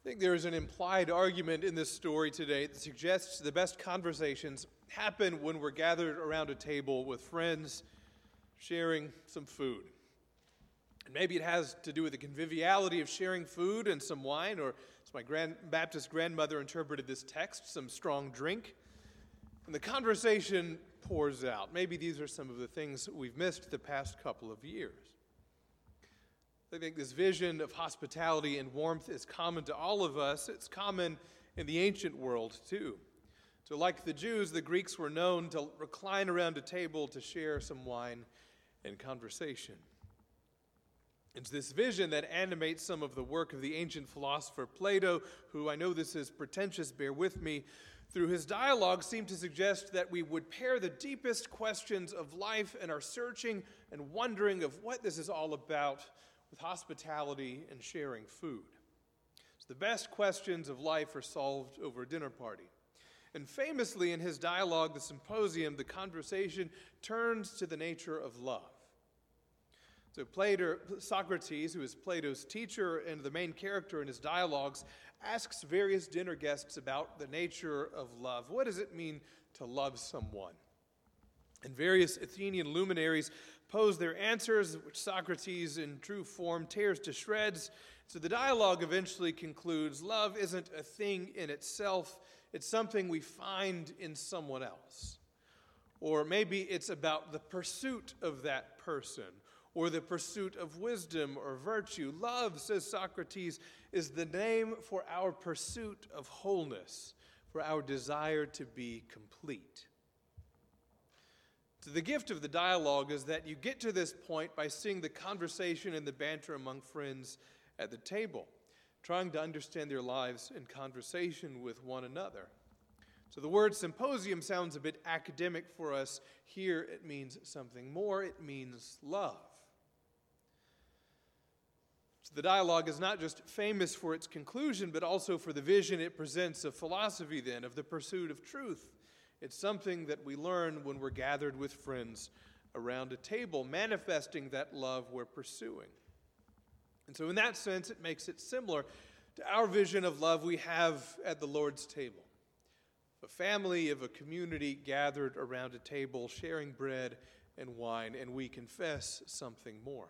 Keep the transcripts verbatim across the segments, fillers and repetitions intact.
I think there is an implied argument in this story today that suggests the best conversations happen when we're gathered around a table with friends sharing some food. And maybe it has to do with the conviviality of sharing food and some wine, or as my grand Baptist grandmother interpreted this text, some strong drink. And the conversation pours out. Maybe these are some of the things we've missed the past couple of years. I think this vision of hospitality and warmth is common to all of us. It's common in the ancient world, too. So like the Jews, the Greeks were known to recline around a table to share some wine and conversation. It's this vision that animates some of the work of the ancient philosopher Plato, who, I know this is pretentious, bear with me, through his dialogue seemed to suggest that we would pair the deepest questions of life and our searching and wondering of what this is all about with hospitality and sharing food. So the best questions of life are solved over a dinner party. And famously in his dialogue, The Symposium, the conversation turns to the nature of love. So Plato, Socrates, who is Plato's teacher and the main character in his dialogues, asks various dinner guests about the nature of love. What does it mean to love someone? And various Athenian luminaries pose their answers, which Socrates, in true form, tears to shreds. So the dialogue eventually concludes, love isn't a thing in itself, it's something we find in someone else. Or maybe it's about the pursuit of that person, or the pursuit of wisdom or virtue. Love, says Socrates, is the name for our pursuit of wholeness, for our desire to be complete. So the gift of the dialogue is that you get to this point by seeing the conversation and the banter among friends at the table, trying to understand their lives in conversation with one another. So the word symposium sounds a bit academic for us. Here it means something more. It means love. So the dialogue is not just famous for its conclusion, but also for the vision it presents of philosophy then, of the pursuit of truth. It's something that we learn when we're gathered with friends around a table, manifesting that love we're pursuing. And so in that sense, it makes it similar to our vision of love we have at the Lord's table. A family of a community gathered around a table, sharing bread and wine, and we confess something more.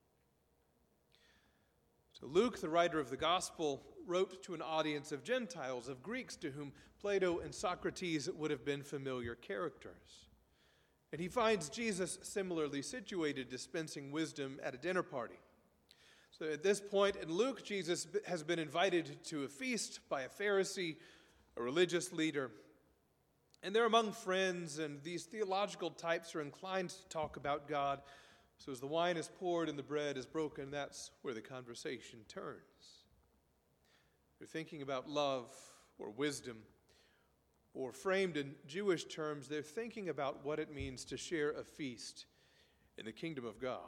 So Luke, the writer of the Gospel, wrote to an audience of Gentiles, of Greeks, to whom Plato and Socrates would have been familiar characters. And he finds Jesus similarly situated, dispensing wisdom at a dinner party. So at this point in Luke, Jesus has been invited to a feast by a Pharisee, a religious leader. And they're among friends, and these theological types are inclined to talk about God. So as the wine is poured and the bread is broken, that's where the conversation turns. They're thinking about love or wisdom, or framed in Jewish terms, they're thinking about what it means to share a feast in the kingdom of God.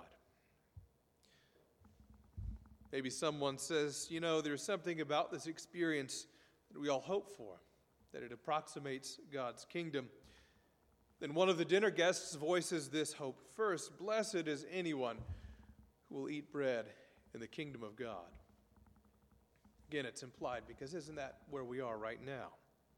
Maybe someone says, you know, there's something about this experience that we all hope for, that it approximates God's kingdom. Then one of the dinner guests voices this hope first. Blessed is anyone who will eat bread in the kingdom of God. Again, it's implied because isn't that where we are right now?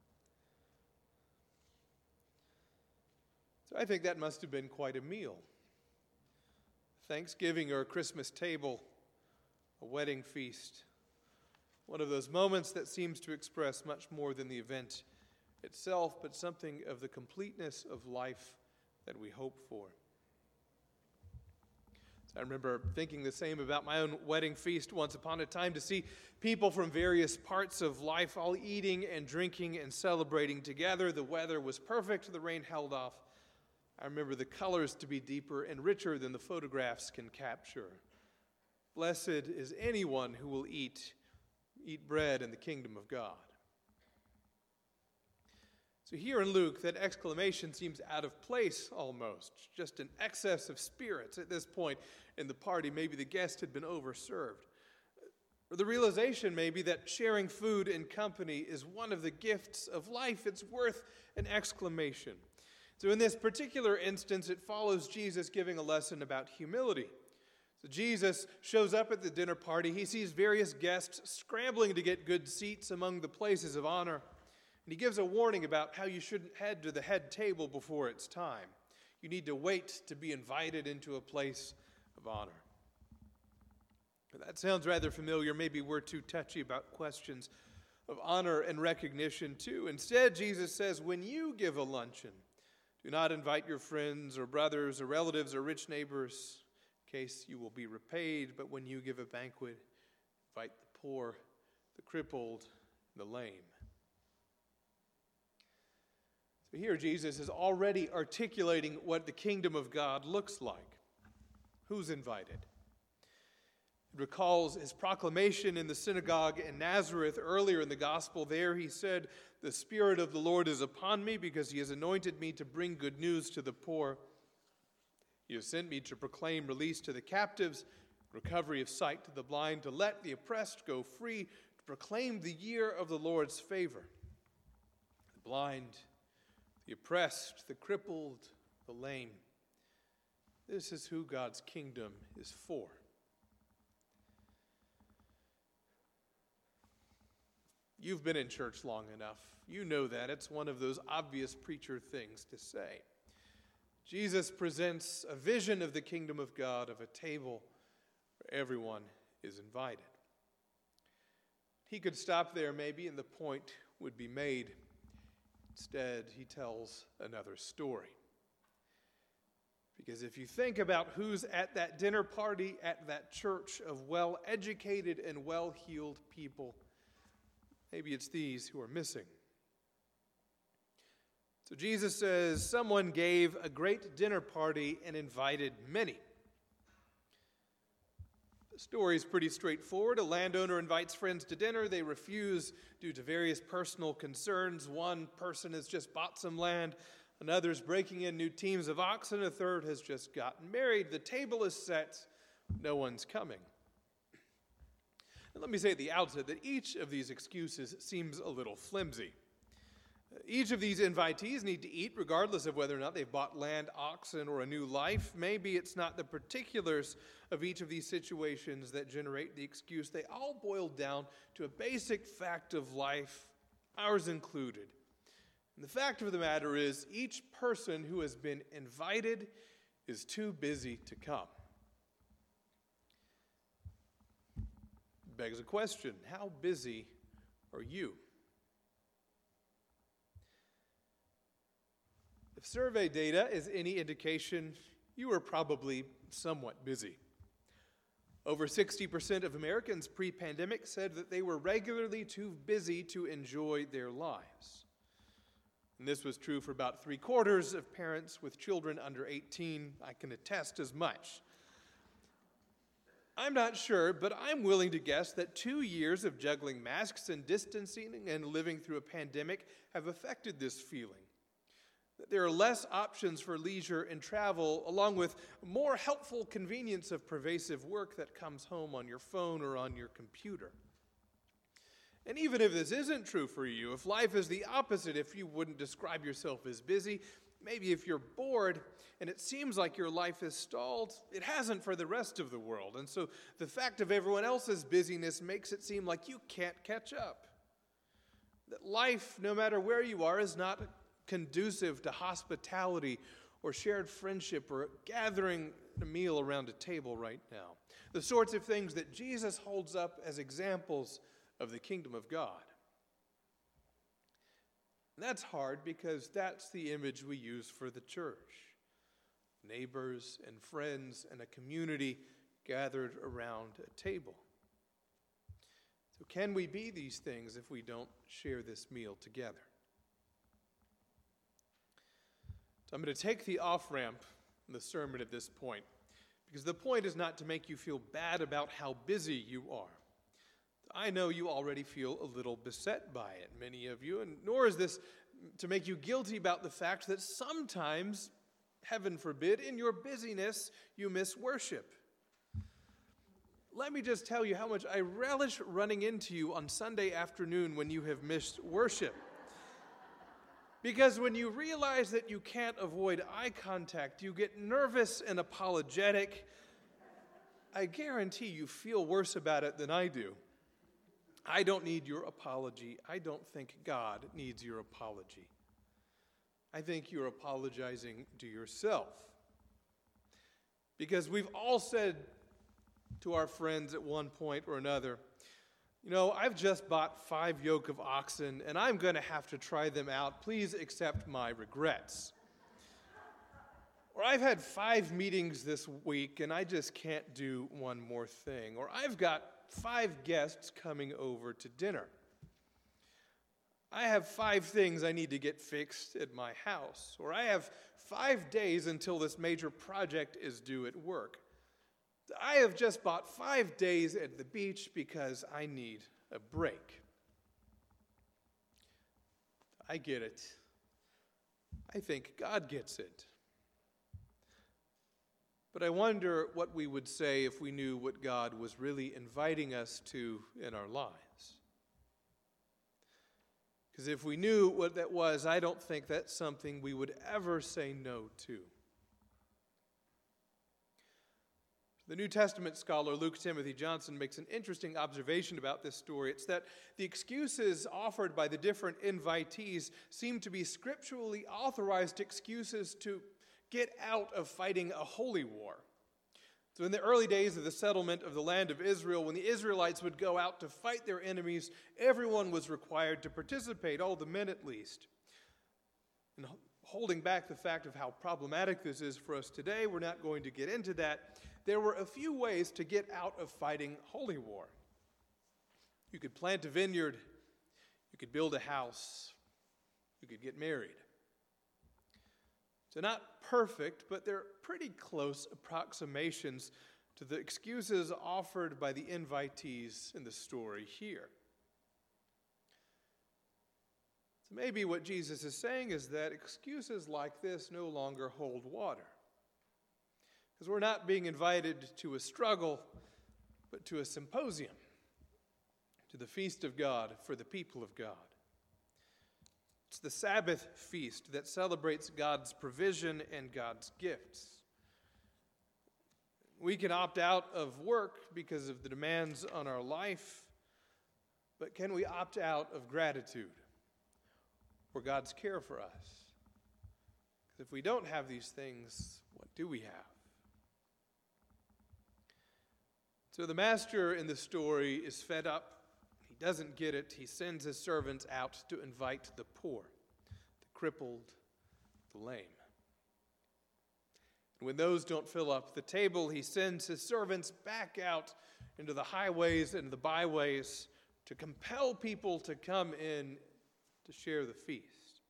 So I think that must have been quite a meal. Thanksgiving or a Christmas table, a wedding feast. One of those moments that seems to express much more than the event itself, but something of the completeness of life that we hope for. So I remember thinking the same about my own wedding feast once upon a time, to see people from various parts of life all eating and drinking and celebrating together. The weather was perfect, the rain held off. I remember the colors to be deeper and richer than the photographs can capture. Blessed is anyone who will eat, eat bread in the kingdom of God. So here in Luke, that exclamation seems out of place almost, just an excess of spirits at this point in the party. Maybe the guest had been overserved. Or the realization maybe that sharing food in company is one of the gifts of life. It's worth an exclamation. So in this particular instance, it follows Jesus giving a lesson about humility. So Jesus shows up at the dinner party. He sees various guests scrambling to get good seats among the places of honor. And he gives a warning about how you shouldn't head to the head table before it's time. You need to wait to be invited into a place of honor. That sounds rather familiar. Maybe we're too touchy about questions of honor and recognition too. Instead, Jesus says, when you give a luncheon, do not invite your friends or brothers or relatives or rich neighbors, in case you will be repaid. But when you give a banquet, invite the poor, the crippled, the lame. So here Jesus is already articulating what the kingdom of God looks like. Who's invited? It recalls his proclamation in the synagogue in Nazareth earlier in the gospel. There he said, "The Spirit of the Lord is upon me because he has anointed me to bring good news to the poor. He has sent me to proclaim release to the captives, recovery of sight to the blind, to let the oppressed go free, to proclaim the year of the Lord's favor. The blind, the oppressed, the crippled, the lame. This is who God's kingdom is for." You've been in church long enough. You know that. It's one of those obvious preacher things to say. Jesus presents a vision of the kingdom of God, of a table where everyone is invited. He could stop there maybe, and the point would be made. Instead, he tells another story. Because if you think about who's at that dinner party, at that church of well-educated and well-heeled people, maybe it's these who are missing. So Jesus says, someone gave a great dinner party and invited many. The story is pretty straightforward. A landowner invites friends to dinner. They refuse due to various personal concerns. One person has just bought some land. Another's breaking in new teams of oxen. A third has just gotten married. The table is set. No one's coming. And let me say at the outset that each of these excuses seems a little flimsy. Each of these invitees need to eat regardless of whether or not they've bought land, oxen, or a new life. Maybe it's not the particulars of each of these situations that generate the excuse. They all boil down to a basic fact of life, ours included. And the fact of the matter is, each person who has been invited is too busy to come. Begs a question, how busy are you? If survey data is any indication, you are probably somewhat busy. Over sixty percent of Americans pre-pandemic said that they were regularly too busy to enjoy their lives. And this was true for about three quarters of parents with children under eighteen. I can attest as much. I'm not sure, but I'm willing to guess that two years of juggling masks and distancing and living through a pandemic have affected this feeling. There are less options for leisure and travel, along with more helpful convenience of pervasive work that comes home on your phone or on your computer. And even if this isn't true for you, if life is the opposite, if you wouldn't describe yourself as busy, maybe if you're bored and it seems like your life is stalled, it hasn't for the rest of the world. And so the fact of everyone else's busyness makes it seem like you can't catch up. That life, no matter where you are, is not conducive to hospitality or shared friendship or gathering a meal around a table right now. The sorts of things that Jesus holds up as examples of the kingdom of God. And that's hard because that's the image we use for the church. Neighbors and friends and a community gathered around a table. So can we be these things if we don't share this meal together? So I'm going to take the off-ramp in the sermon at this point, because the point is not to make you feel bad about how busy you are. I know you already feel a little beset by it, many of you, and nor is this to make you guilty about the fact that sometimes, heaven forbid, in your busyness, you miss worship. Let me just tell you how much I relish running into you on Sunday afternoon when you have missed worship. Because when you realize that you can't avoid eye contact, you get nervous and apologetic. I guarantee you feel worse about it than I do. I don't need your apology. I don't think God needs your apology. I think you're apologizing to yourself. Because we've all said to our friends at one point or another, you know, I've just bought five yoke of oxen, and I'm going to have to try them out. Please accept my regrets. Or I've had five meetings this week, and I just can't do one more thing. Or I've got five guests coming over to dinner. I have five things I need to get fixed at my house. Or I have five days until this major project is due at work. I have just bought five days at the beach because I need a break. I get it. I think God gets it. But I wonder what we would say if we knew what God was really inviting us to in our lives. Because if we knew what that was, I don't think that's something we would ever say no to. The New Testament scholar Luke Timothy Johnson makes an interesting observation about this story. It's that the excuses offered by the different invitees seem to be scripturally authorized excuses to get out of fighting a holy war. So in the early days of the settlement of the land of Israel, when the Israelites would go out to fight their enemies, everyone was required to participate, all the men at least. And holding back the fact of how problematic this is for us today, we're not going to get into that. There were a few ways to get out of fighting holy war. You could plant a vineyard, you could build a house, you could get married. So not perfect, but they're pretty close approximations to the excuses offered by the invitees in the story here. So maybe what Jesus is saying is that excuses like this no longer hold water. Because we're not being invited to a struggle, but to a symposium, to the feast of God for the people of God. It's the Sabbath feast that celebrates God's provision and God's gifts. We can opt out of work because of the demands on our life, but can we opt out of gratitude for God's care for us? Because if we don't have these things, what do we have? So the master in the story is fed up. He doesn't get it. He sends his servants out to invite the poor, the crippled, the lame. And when those don't fill up the table, he sends his servants back out into the highways and the byways to compel people to come in to share the feast.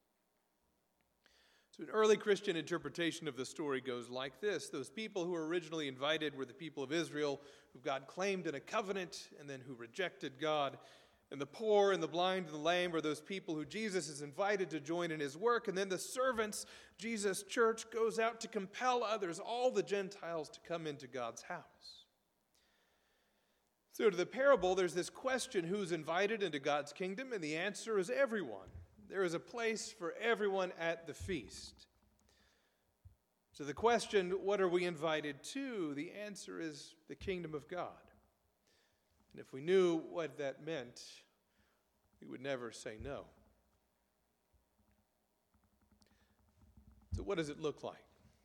So an early Christian interpretation of the story goes like this. Those people who were originally invited were the people of Israel who God claimed in a covenant and then who rejected God. And the poor and the blind and the lame are those people who Jesus is invited to join in his work. And then the servants, Jesus' church, goes out to compel others, all the Gentiles, to come into God's house. So to the parable, there's this question, who's invited into God's kingdom? And the answer is everyone. There is a place for everyone at the feast. So the question, what are we invited to? The answer is the kingdom of God. And if we knew what that meant, we would never say no. So what does it look like?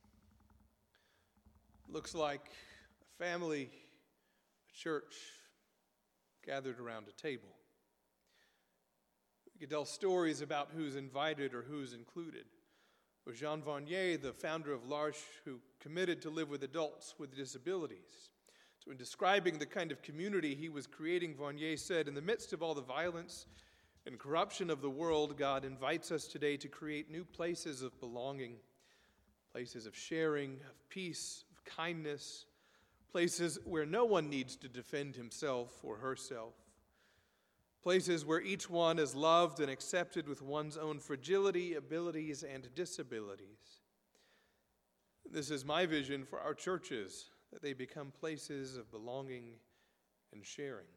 It looks like a family, a church, gathered around a table. We could tell stories about who's invited or who's included. With Jean Vanier, the founder of L'Arche, who committed to live with adults with disabilities. So in describing the kind of community he was creating, Vanier said, in the midst of all the violence and corruption of the world, God invites us today to create new places of belonging, places of sharing, of peace, of kindness, places where no one needs to defend himself or herself. Places where each one is loved and accepted with one's own fragility, abilities, and disabilities. This is my vision for our churches, that they become places of belonging and sharing.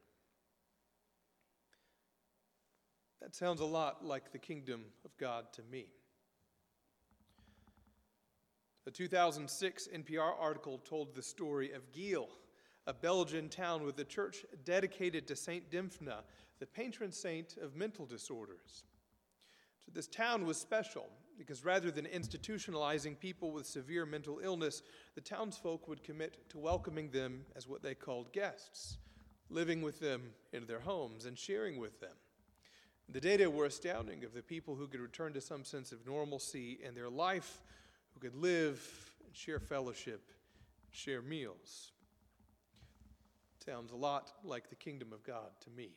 That sounds a lot like the kingdom of God to me. A two thousand six N P R article told the story of Gil, a Belgian town with a church dedicated to Saint Dymphna, the patron saint of mental disorders. So this town was special because rather than institutionalizing people with severe mental illness, the townsfolk would commit to welcoming them as what they called guests, living with them in their homes and sharing with them. The data were astounding of the people who could return to some sense of normalcy in their life, who could live and share fellowship, share meals. Sounds a lot like the kingdom of God to me.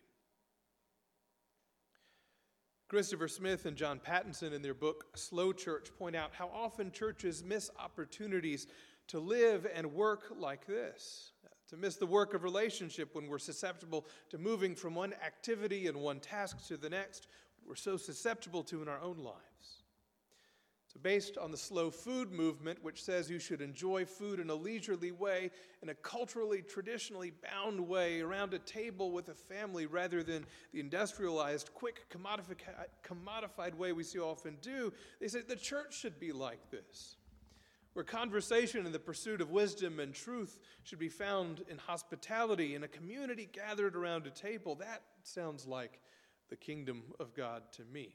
Christopher Smith and John Pattinson, in their book Slow Church, point out how often churches miss opportunities to live and work like this, to miss the work of relationship when we're susceptible to moving from one activity and one task to the next we're so susceptible to in our own lives. So based on the slow food movement, which says you should enjoy food in a leisurely way, in a culturally, traditionally bound way, around a table with a family, rather than the industrialized, quick, commodifi- commodified way we so often do, they say the church should be like this, where conversation and the pursuit of wisdom and truth should be found in hospitality, in a community gathered around a table. That sounds like the kingdom of God to me.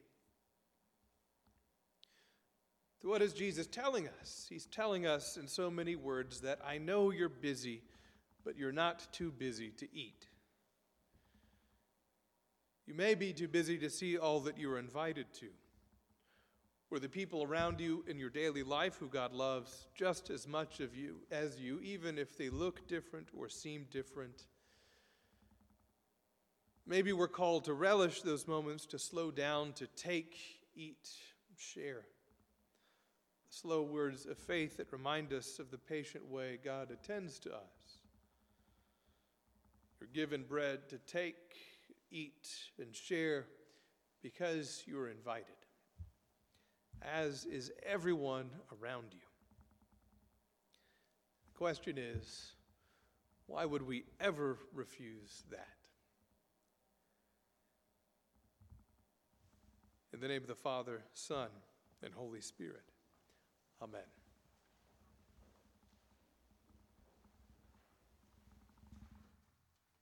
So what is Jesus telling us? He's telling us in so many words that I know you're busy, but you're not too busy to eat. You may be too busy to see all that you are invited to, or the people around you in your daily life who God loves just as much of you as you, even if they look different or seem different. Maybe we're called to relish those moments, to slow down, to take, eat, share. Slow words of faith that remind us of the patient way God attends to us. You're given bread to take, eat, and share because you're invited, as is everyone around you. The question is, why would we ever refuse that? In the name of the Father, Son, and Holy Spirit. Amen.